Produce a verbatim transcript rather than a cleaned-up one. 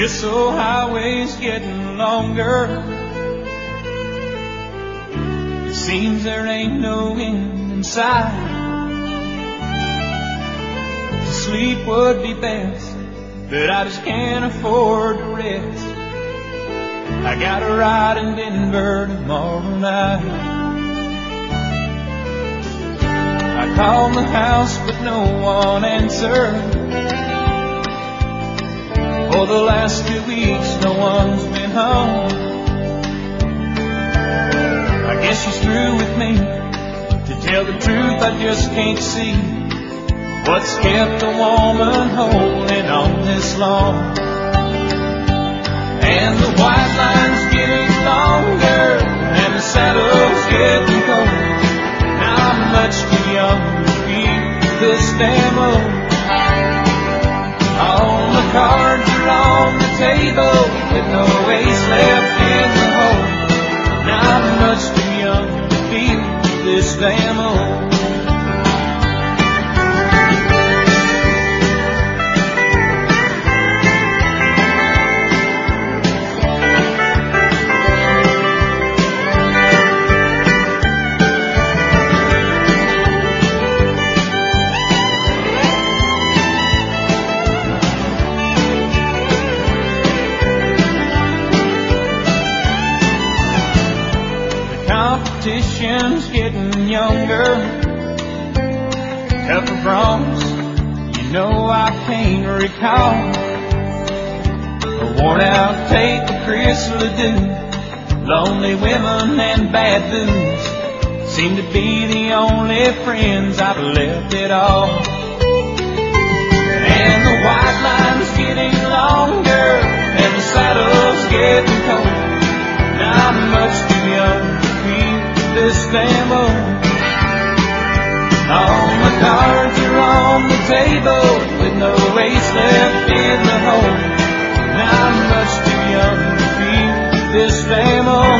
This old highway's getting longer. It seems there ain't no end in sight. To sleep would be best, but I just can't afford to rest. I got a ride in Denver tomorrow night. I called the house but no one answered. For the last two weeks no one's been home. I guess she's through with me. To tell the truth, I just can't see what's kept a woman holding on this long. And the white line's getting longer, and the saddle's getting cold. I'm much too young to feel this damn old. All the cards are on the table with no ace left in the hole. I'm much too young to feel this damn old. Competition's getting younger. Tougher bronze, you know I can't recall. A worn out tape of Chris Ledoux. Lonely women and bad booze seem to be the only friends I've left at all. And the white line's getting longer, and the saddle's getting cold. I'm much too young this damn old. All my cards are on the table with no ace left in the hole. I'm much too young to feel this damn old.